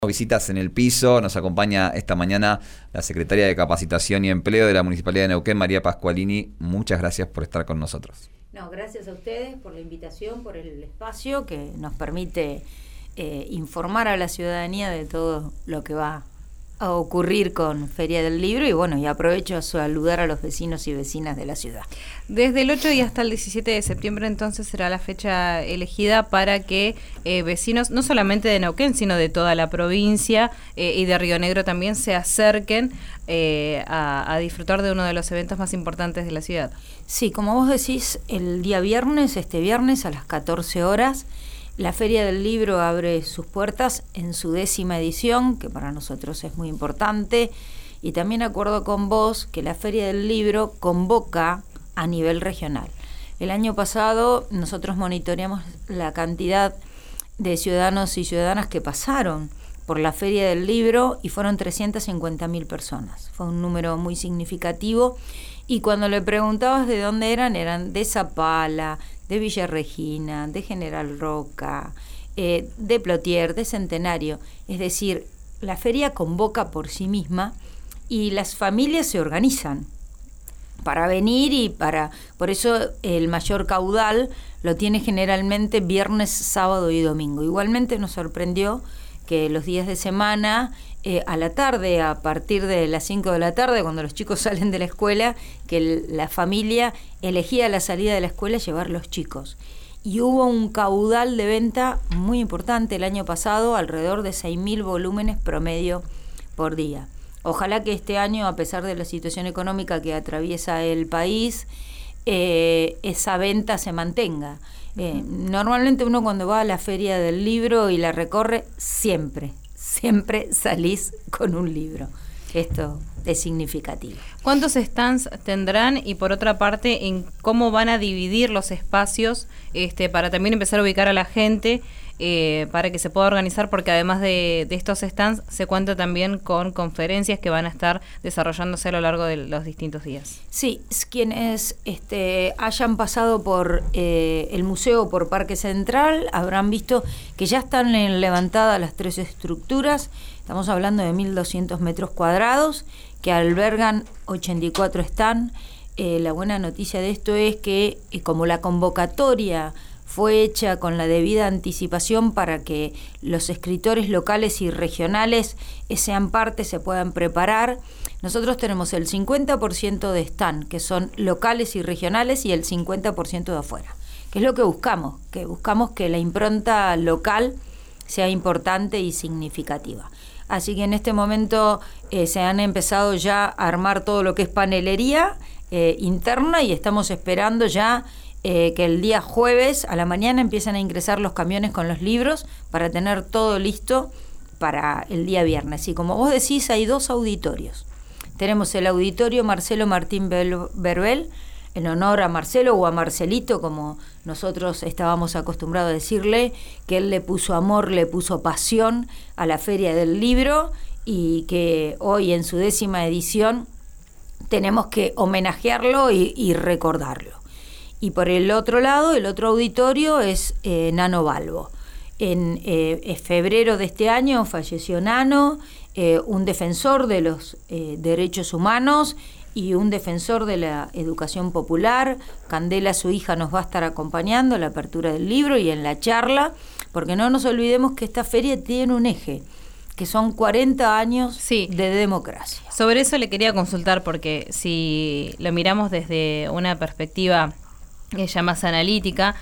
Visitas en el piso, nos acompaña esta mañana la Secretaria de Capacitación y Empleo de la Municipalidad de Neuquén, María Pascualini. Muchas gracias por estar con nosotros. No, gracias a ustedes por la invitación, por el espacio que nos permite informar a la ciudadanía de todo lo que va a ocurrir con Feria del Libro y bueno, y aprovecho a saludar a los vecinos y vecinas de la ciudad. Desde el 8 y hasta el 17 de septiembre entonces será la fecha elegida para que vecinos, no solamente de Neuquén, sino de toda la provincia y de Río Negro también se acerquen a disfrutar de uno de los eventos más importantes de la ciudad. Sí, como vos decís, el día viernes, este viernes a las 14 horas, la Feria del Libro abre sus puertas en su 10ª edición, que para nosotros es muy importante, y también acuerdo con vos que la Feria del Libro convoca a nivel regional. El año pasado nosotros monitoreamos la cantidad de ciudadanos y ciudadanas que pasaron por la Feria del Libro y fueron 350.000 personas. Fue un número muy significativo y cuando le preguntabas de dónde eran de Zapala, de Villa Regina, de General Roca, de Plotier, de Centenario. Es decir, la feria convoca por sí misma y las familias se organizan para venir y por eso el mayor caudal lo tiene generalmente viernes, sábado y domingo. Igualmente nos sorprendió que los días de semana, a la tarde, a partir de las 5 de la tarde, cuando los chicos salen de la escuela, que la familia elegía a la salida de la escuela llevar los chicos. Y hubo un caudal de venta muy importante el año pasado, alrededor de 6.000 volúmenes promedio por día. Ojalá que este año, a pesar de la situación económica que atraviesa el país, esa venta se mantenga. Normalmente uno cuando va a la Feria del Libro y la recorre, siempre salís con un libro. Esto es significativo. ¿Cuántos stands tendrán? Y por otra parte, ¿en cómo van a dividir los espacios para también empezar a ubicar a la gente para que se pueda organizar? Porque además de estos stands, se cuenta también con conferencias que van a estar desarrollándose a lo largo de los distintos días. Sí, quienes hayan pasado por el museo, por Parque Central, habrán visto que ya están levantadas las 3 estructuras. Estamos hablando de 1.200 metros cuadrados que albergan 84 stands. La buena noticia de esto es que como la convocatoria fue hecha con la debida anticipación para que los escritores locales y regionales sean parte, se puedan preparar. Nosotros tenemos el 50% de stand, que son locales y regionales, y el 50% de afuera. ¿Qué es lo que buscamos? Que buscamos que la impronta local sea importante y significativa. Así que en este momento se han empezado ya a armar todo lo que es panelería interna y estamos esperando ya que el día jueves a la mañana empiecen a ingresar los camiones con los libros para tener todo listo para el día viernes. Y como vos decís, hay 2 auditorios. Tenemos el auditorio Marcelo Martín Berbel, en honor a Marcelo o a Marcelito, como nosotros estábamos acostumbrados a decirle, que él le puso amor, le puso pasión a la Feria del Libro y que hoy en su 10ª edición tenemos que homenajearlo y recordarlo. Y por el otro lado, el otro auditorio es Nano Balbo. En febrero de este año falleció Nano, un defensor de los derechos humanos y un defensor de la educación popular. Candela, su hija, nos va a estar acompañando en la apertura del libro y en la charla, porque no nos olvidemos que esta feria tiene un eje, que son 40 años de democracia. Sobre eso le quería consultar, porque si lo miramos desde una perspectiva ya más analítica,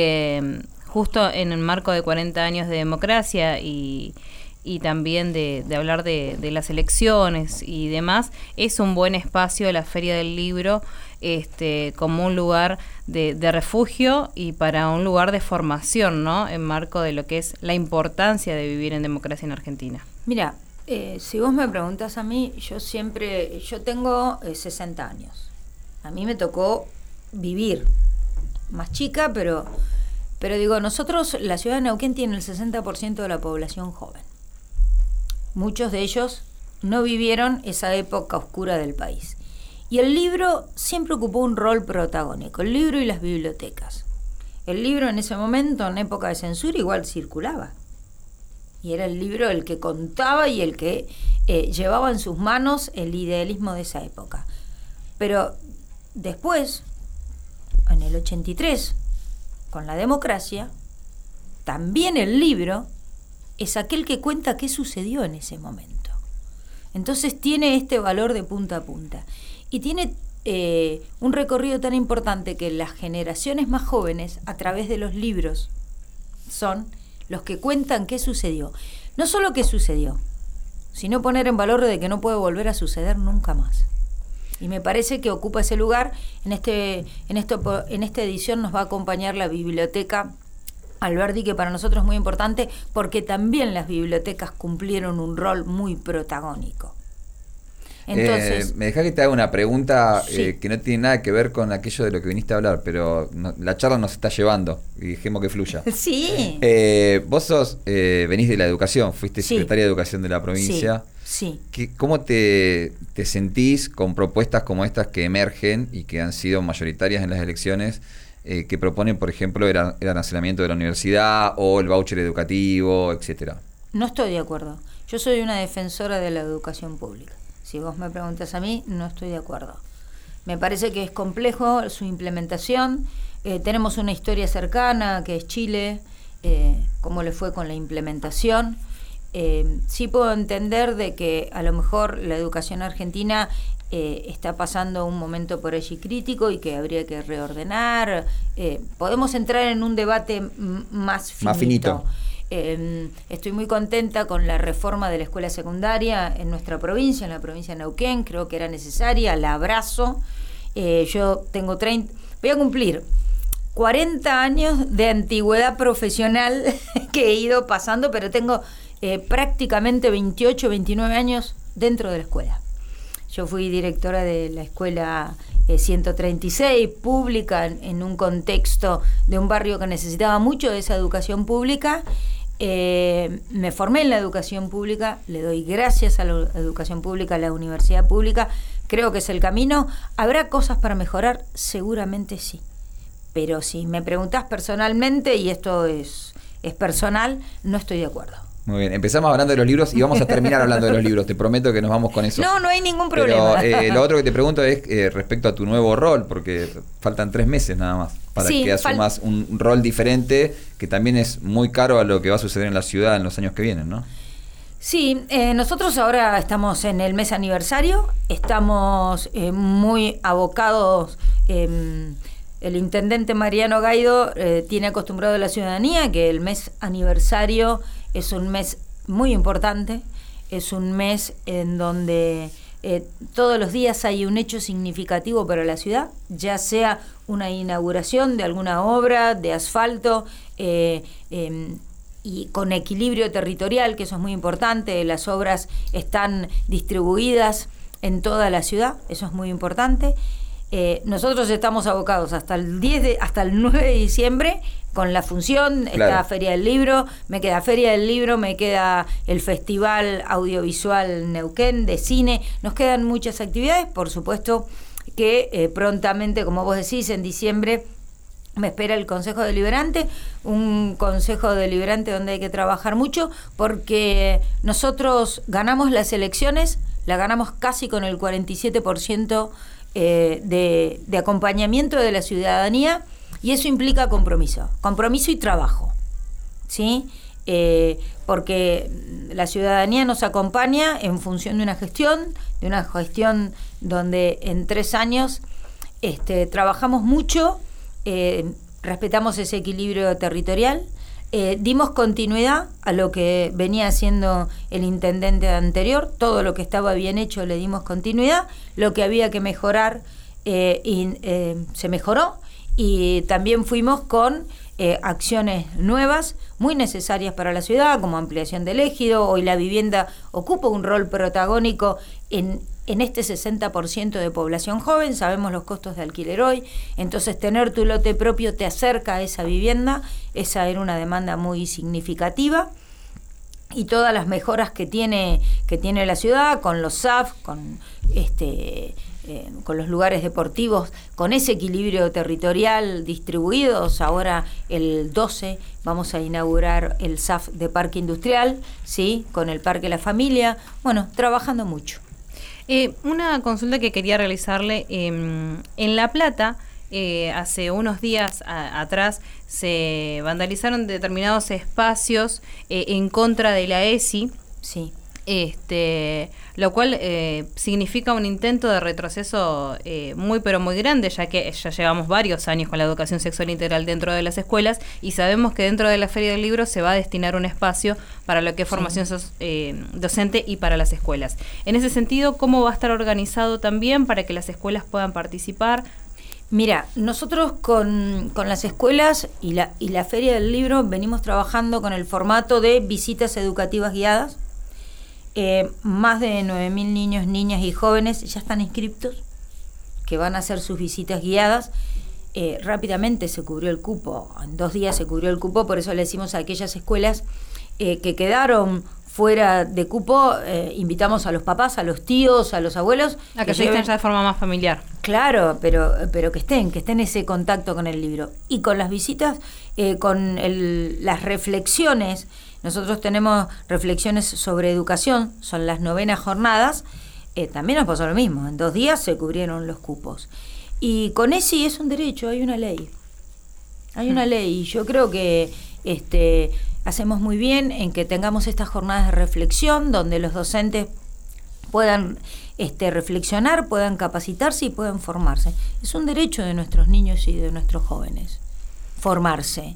justo en el marco de 40 años de democracia y también de hablar de las elecciones y demás, es un buen espacio la Feria del Libro como un lugar de refugio y para un lugar de formación, ¿no? En marco de lo que es la importancia de vivir en democracia en Argentina. Mira, si vos me preguntás a mí, yo tengo 60 años. A mí me tocó vivir más chica, pero digo, nosotros, la ciudad de Neuquén tiene el 60% de la población joven. Muchos de ellos no vivieron esa época oscura del país. Y el libro siempre ocupó un rol protagónico, el libro y las bibliotecas. El libro en ese momento, en época de censura, igual circulaba. y era el libro el que contaba y el que llevaba en sus manos el idealismo de esa época. Pero después, en el 83, con la democracia, también el libro es aquel que cuenta qué sucedió en ese momento. Entonces tiene este valor de punta a punta. Y tiene un recorrido tan importante que las generaciones más jóvenes, a través de los libros, son los que cuentan qué sucedió. No solo qué sucedió, sino poner en valor de que no puede volver a suceder nunca más. Y me parece que ocupa ese lugar. En esta edición nos va a acompañar la biblioteca Alberdi, que para nosotros es muy importante, porque también las bibliotecas cumplieron un rol muy protagónico. Entonces, me dejás que te haga una pregunta sí. Que no tiene nada que ver con aquello de lo que viniste a hablar, pero la charla nos está llevando y dejemos que fluya. Sí. Vos venís de la educación, fuiste Sí. secretaria de Educación de la provincia. Sí. ¿Cómo te sentís con propuestas como estas que emergen y que han sido mayoritarias en las elecciones, que proponen, por ejemplo, el arancelamiento de la universidad o el voucher educativo, etcétera? No estoy de acuerdo. Yo soy una defensora de la educación pública. Si vos me preguntas a mí, no estoy de acuerdo. Me parece que es complejo su implementación. Tenemos una historia cercana, que es Chile, cómo le fue con la implementación. Sí puedo entender de que a lo mejor la educación argentina está pasando un momento por allí crítico y que habría que reordenar. Podemos entrar en un debate más finito. Estoy muy contenta con la reforma de la escuela secundaria en nuestra provincia, en la provincia de Neuquén. Creo que era necesaria, la abrazo. Yo tengo voy a cumplir 40 años de antigüedad profesional que he ido pasando, pero tengo prácticamente 28, 29 años dentro de la escuela. Yo fui directora de la escuela 136, pública, en un contexto de un barrio que necesitaba mucho de esa educación pública. Me formé en la educación pública, le doy gracias a la educación pública, a la universidad pública, creo que es el camino. ¿Habrá cosas para mejorar? Seguramente sí. Pero si me preguntás personalmente, y esto es personal, no estoy de acuerdo. Muy bien, empezamos hablando de los libros y vamos a terminar hablando de los libros, te prometo que nos vamos con eso. No hay ningún problema. Pero lo otro que te pregunto es respecto a tu nuevo rol, porque faltan 3 meses nada más para que asumas un rol diferente, que también es muy caro a lo que va a suceder en la ciudad en los años que vienen, ¿no? Sí, nosotros ahora estamos en el mes aniversario, estamos muy abocados. El intendente Mariano Gaido tiene acostumbrado a la ciudadanía que el mes aniversario es un mes muy importante, es un mes en donde todos los días hay un hecho significativo para la ciudad, ya sea una inauguración de alguna obra de asfalto y con equilibrio territorial, que eso es muy importante. Las obras están distribuidas en toda la ciudad, eso es muy importante. Nosotros estamos abocados hasta el 9 de diciembre con la función. Claro. Está Feria del Libro, me queda el Festival Audiovisual Neuquén de cine, nos quedan muchas actividades, por supuesto que prontamente, como vos decís, en diciembre me espera el Consejo Deliberante, un Consejo Deliberante donde hay que trabajar mucho, porque nosotros ganamos las elecciones, la ganamos casi con el 47% de acompañamiento de la ciudadanía, y eso implica compromiso y trabajo, ¿sí? Porque la ciudadanía nos acompaña en función de una gestión donde en 3 años trabajamos mucho, respetamos ese equilibrio territorial, dimos continuidad a lo que venía haciendo el intendente anterior, todo lo que estaba bien hecho le dimos continuidad, lo que había que mejorar se mejoró, y también fuimos con acciones nuevas muy necesarias para la ciudad, como ampliación del ejido. Hoy la vivienda ocupa un rol protagónico en este 60% de población joven. Sabemos los costos de alquiler hoy, entonces tener tu lote propio te acerca a esa vivienda. Esa era una demanda muy significativa, y todas las mejoras que tiene la ciudad con los SAF, con con los lugares deportivos, con ese equilibrio territorial distribuidos. Ahora el 12 vamos a inaugurar el SAF de Parque Industrial, ¿sí? Con el Parque La Familia. Bueno, trabajando mucho. Una consulta que quería realizarle. En La Plata, hace unos días atrás, se vandalizaron determinados espacios en contra de la ESI. Sí. Lo cual significa un intento de retroceso muy pero muy grande, ya que ya llevamos varios años con la educación sexual integral dentro de las escuelas y sabemos que dentro de la Feria del Libro se va a destinar un espacio para lo que es formación docente y para las escuelas. En ese sentido, ¿cómo va a estar organizado también para que las escuelas puedan participar? Mira, nosotros con las escuelas y la Feria del Libro venimos trabajando con el formato de visitas educativas guiadas. Más de 9.000 niños, niñas y jóvenes ya están inscriptos, que van a hacer sus visitas guiadas. Rápidamente se cubrió el cupo, en 2 días se cubrió el cupo, por eso le decimos a aquellas escuelas que quedaron fuera de cupo, invitamos a los papás, a los tíos, a los abuelos. A que se estén ya de forma más familiar. Claro, pero que estén ese contacto con el libro. Y con las visitas, con las reflexiones. Nosotros tenemos reflexiones sobre educación, son las 9ª jornadas, también nos pasó lo mismo, en 2 días se cubrieron los cupos. Y con ESI es un derecho, hay una ley. Hay una ley, y yo creo que hacemos muy bien en que tengamos estas jornadas de reflexión, donde los docentes puedan reflexionar, puedan capacitarse y puedan formarse. Es un derecho de nuestros niños y de nuestros jóvenes, formarse.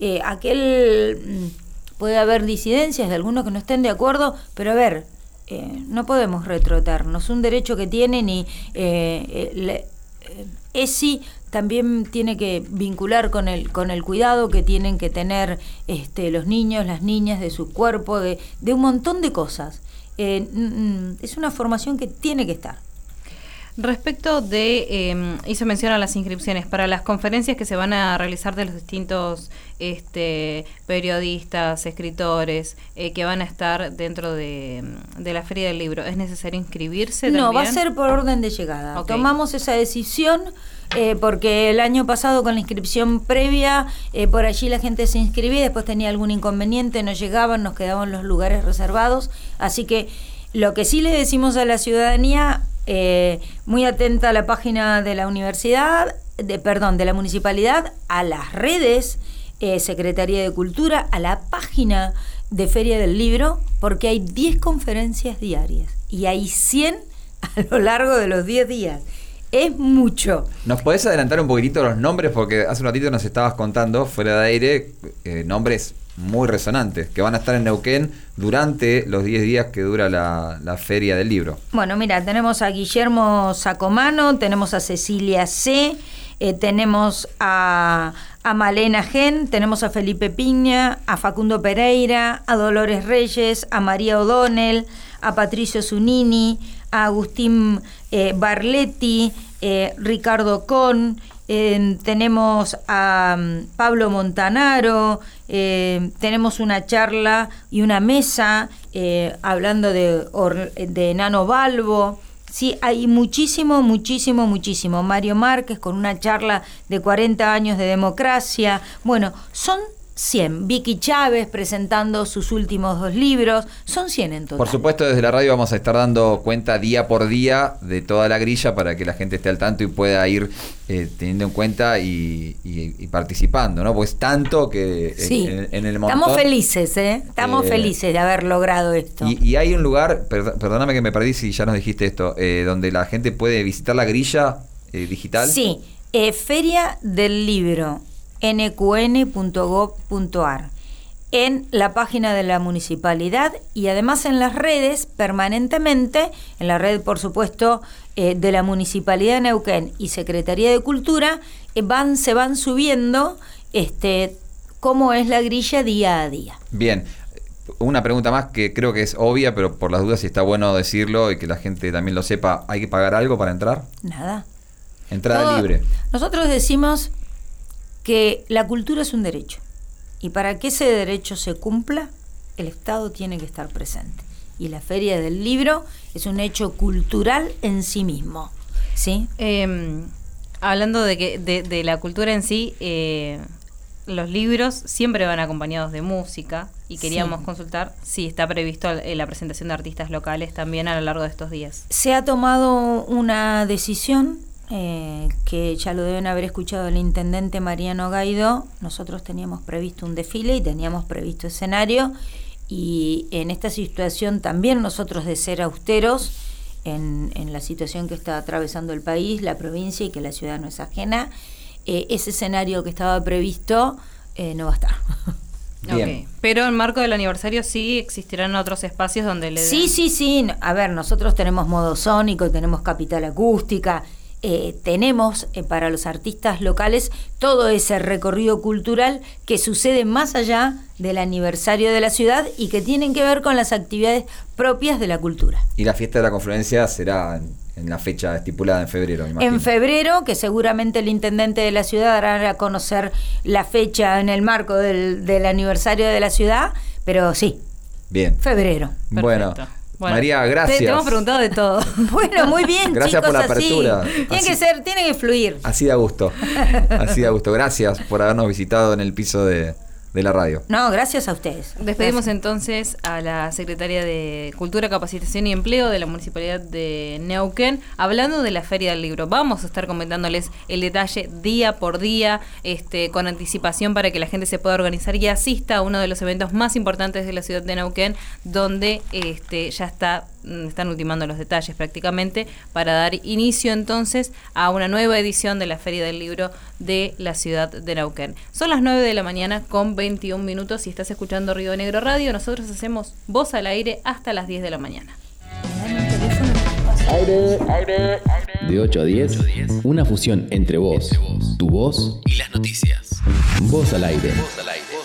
Puede haber disidencias de algunos que no estén de acuerdo, pero a ver, no podemos retrotraernos. Un derecho que tienen y ESI también tiene que vincular con el cuidado que tienen que tener los niños, las niñas de su cuerpo, de un montón de cosas. Es una formación que tiene que estar. Respecto de, hizo mención a las inscripciones para las conferencias que se van a realizar de los distintos periodistas, escritores, que van a estar dentro de la Feria del Libro, ¿es necesario inscribirse también? No, va a ser por orden de llegada. Okay. Tomamos esa decisión porque el año pasado con la inscripción previa, por allí la gente se inscribía, después tenía algún inconveniente, no llegaban, nos quedaban los lugares reservados, así que lo que sí le decimos a la ciudadanía, muy atenta a la página de la universidad, de la municipalidad, a las redes, Secretaría de Cultura, a la página de Feria del Libro, porque hay 10 conferencias diarias y hay 100 a lo largo de los 10 días. Es mucho. ¿Nos podés adelantar un poquitito los nombres? Porque hace un ratito nos estabas contando, fuera de aire, nombres muy resonantes, que van a estar en Neuquén durante los 10 días que dura la Feria del Libro. Bueno, mira, tenemos a Guillermo Sacomano, tenemos a Cecilia C., tenemos a Malena Gen, tenemos a Felipe Piña, a Facundo Pereira, a Dolores Reyes, a María O'Donnell, a Patricio Zunini, a Agustín Barletti, Ricardo Con, tenemos a Pablo Montanaro, tenemos una charla y una mesa hablando de Nano Balbo. Sí, hay muchísimo. Mario Márquez con una charla de 40 años de democracia. Bueno, son 100. Vicky Chávez presentando sus últimos 2 libros. Son 100 en total. Por supuesto, desde la radio vamos a estar dando cuenta día por día de toda la grilla para que la gente esté al tanto y pueda ir teniendo en cuenta y participando, ¿no? Porque es tanto que sí. en el montón. Estamos felices, Estamos felices de haber logrado esto. Y hay un lugar, perdóname que me perdí si ya nos dijiste esto, donde la gente puede visitar la grilla digital. Sí, Feria del Libro, nqn.gov.ar, en la página de la municipalidad y además en las redes permanentemente, en la red por supuesto de la Municipalidad de Neuquén y Secretaría de Cultura, se van subiendo cómo es la grilla día a día. Bien, una pregunta más que creo que es obvia, pero por las dudas si está bueno decirlo y que la gente también lo sepa, ¿hay que pagar algo para entrar? Nada. Entrada libre. Nosotros decimos que la cultura es un derecho y para que ese derecho se cumpla, el Estado tiene que estar presente. Y la Feria del Libro es un hecho cultural en sí mismo. Sí. Hablando de la cultura en sí, los libros siempre van acompañados de música y queríamos consultar si está previsto la presentación de artistas locales también a lo largo de estos días. Se ha tomado una decisión que ya lo deben haber escuchado el intendente Mariano Gaidó. Nosotros teníamos previsto un desfile y teníamos previsto escenario, y en esta situación también nosotros, de ser austeros en la situación que está atravesando el país, la provincia, y que la ciudad no es ajena, ese escenario que estaba previsto no va a estar. Okay. Pero en marco del aniversario sí existirán otros espacios donde le den... Sí. A ver, nosotros tenemos modo sónico, tenemos capital acústica, tenemos para los artistas locales todo ese recorrido cultural que sucede más allá del aniversario de la ciudad y que tienen que ver con las actividades propias de la cultura. Y la fiesta de la confluencia será en la fecha estipulada en febrero, me imagino. En febrero, que seguramente el intendente de la ciudad dará a conocer la fecha en el marco del aniversario de la ciudad, pero sí. Bien. Febrero. Bueno, María, gracias. Te hemos preguntado de todo. Bueno, muy bien, gracias, chicos, por la apertura. Tiene que fluir. Así da gusto. Así da gusto. Gracias por habernos visitado en el piso de la radio. No, gracias a ustedes. Despedimos entonces a la secretaria de Cultura, Capacitación y Empleo de la Municipalidad de Neuquén, hablando de la Feria del Libro. Vamos a estar comentándoles el detalle día por día, con anticipación, para que la gente se pueda organizar y asista a uno de los eventos más importantes de la ciudad de Neuquén, donde ya están ultimando los detalles prácticamente para dar inicio entonces a una nueva edición de la Feria del Libro de la ciudad de Neuquén. Son las 9 de la mañana con 21 minutos y estás escuchando Río Negro Radio. Nosotros hacemos Voz al Aire hasta las 10 de la mañana. Aire. De 8 a 10, una fusión entre vos, tu voz y las noticias. Voz al Aire.